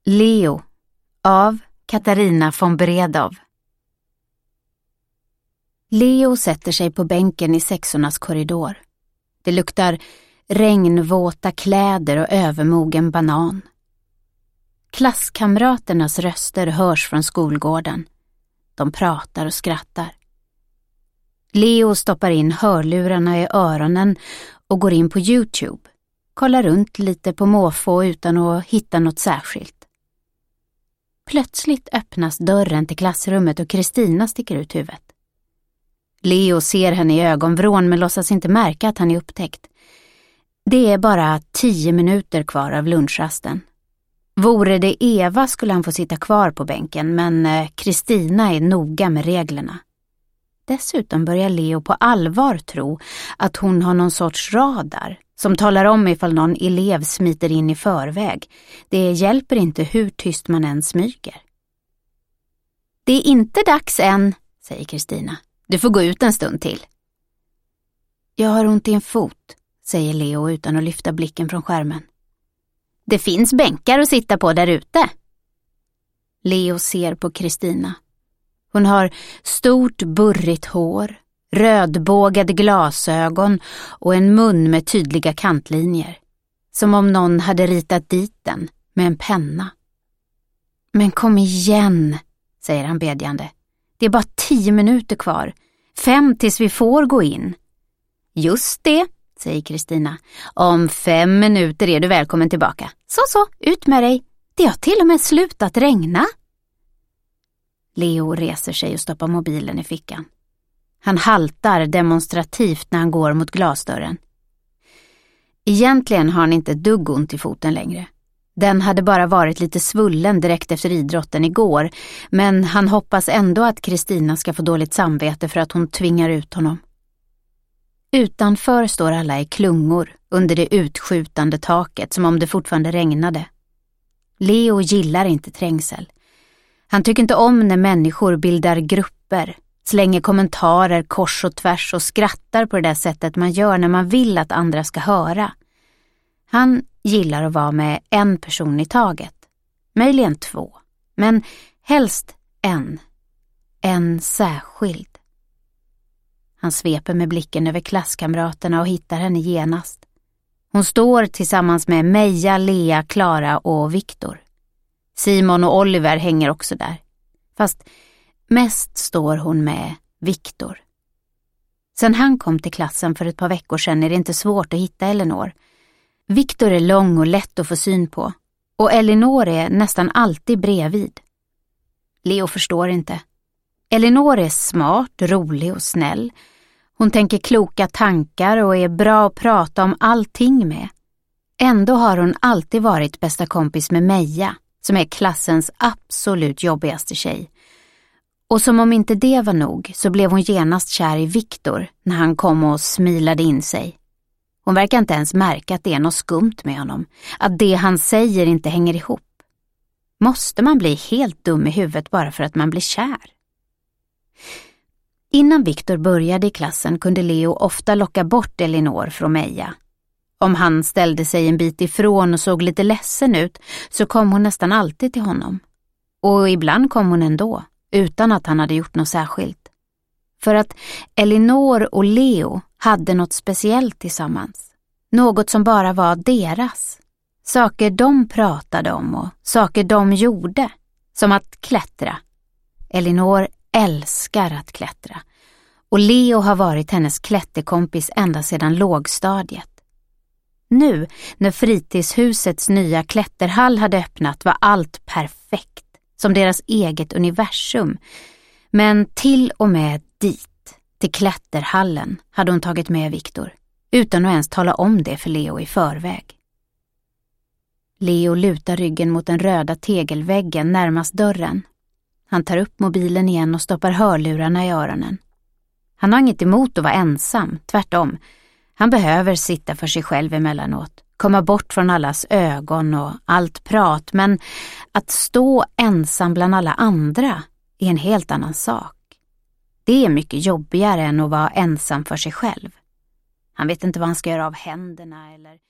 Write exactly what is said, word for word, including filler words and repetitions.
Leo av Katarina von Bredow. Leo sätter sig på bänken i sexornas korridor. Det luktar regnvåta kläder och övermogen banan. Klasskamraternas röster hörs från skolgården. De pratar och skrattar. Leo stoppar in hörlurarna i öronen och går in på YouTube. Kollar runt lite på måfå utan att hitta något särskilt. Plötsligt öppnas dörren till klassrummet och Kristina sticker ut huvudet. Leo ser henne i ögonvrån men låtsas inte märka att han är upptäckt. Det är bara tio minuter kvar av lunchrasten. Vore det Eva skulle han få sitta kvar på bänken, men Kristina är noga med reglerna. Dessutom börjar Leo på allvar tro att hon har någon sorts radar som talar om ifall någon elev smiter in i förväg. Det hjälper inte hur tyst man än smyger. Det är inte dags än, säger Kristina. Du får gå ut en stund till. Jag har ont i en fot, säger Leo utan att lyfta blicken från skärmen. Det finns bänkar att sitta på där ute. Leo ser på Kristina. Hon har stort burrigt hår, rödbågade glasögon och en mun med tydliga kantlinjer. Som om någon hade ritat dit den med en penna. Men kom igen, säger han bedjande. Det är bara tio minuter kvar. Fem tills vi får gå in. Just det, säger Kristina. Om fem minuter är du välkommen tillbaka. Så så, ut med dig. Det har till och med slutat regna. Leo reser sig och stoppar mobilen i fickan. Han haltar demonstrativt när han går mot glasdörren. Egentligen har han inte dugg ont i foten längre. Den hade bara varit lite svullen direkt efter idrotten igår, men han hoppas ändå att Kristina ska få dåligt samvete för att hon tvingar ut honom. Utanför står alla i klungor under det utskjutande taket som om det fortfarande regnade. Leo gillar inte trängsel. Han tycker inte om när människor bildar grupper, slänger kommentarer kors och tvärs och skrattar på det där sättet man gör när man vill att andra ska höra. Han gillar att vara med en person i taget. Möjligen två, men helst en. En särskild. Han sveper med blicken över klasskamraterna och hittar henne genast. Hon står tillsammans med Meja, Lea, Klara och Viktor. Simon och Oliver hänger också där. Fast mest står hon med Viktor. Sen han kom till klassen för ett par veckor sedan är det inte svårt att hitta Elinor. Viktor är lång och lätt att få syn på. Och Elinor är nästan alltid bredvid. Leo förstår inte. Elinor är smart, rolig och snäll. Hon tänker kloka tankar och är bra att prata om allting med. Ändå har hon alltid varit bästa kompis med Meja, som är klassens absolut jobbigaste tjej. Och som om inte det var nog så blev hon genast kär i Viktor när han kom och smilade in sig. Hon verkar inte ens märka att det är något skumt med honom, att det han säger inte hänger ihop. Måste man bli helt dum i huvudet bara för att man blir kär? Innan Viktor började i klassen kunde Leo ofta locka bort Elinor från Meja. Om han ställde sig en bit ifrån och såg lite ledsen ut så kom hon nästan alltid till honom. Och ibland kom hon ändå, utan att han hade gjort något särskilt. För att Elinor och Leo hade något speciellt tillsammans. Något som bara var deras. Saker de pratade om och saker de gjorde. Som att klättra. Elinor älskar att klättra. Och Leo har varit hennes klätterkompis ända sedan lågstadiet. Nu, när fritidshusets nya klätterhall hade öppnat, var allt perfekt. Som deras eget universum. Men till och med dit, till klätterhallen, hade hon tagit med Viktor. Utan att ens tala om det för Leo i förväg. Leo lutar ryggen mot den röda tegelväggen närmast dörren. Han tar upp mobilen igen och stoppar hörlurarna i öronen. Han har inget emot att vara ensam, tvärtom. Han behöver sitta för sig själv emellanåt. Komma bort från allas ögon och allt prat. Men att stå ensam bland alla andra är en helt annan sak. Det är mycket jobbigare än att vara ensam för sig själv. Han vet inte vad han ska göra av händerna eller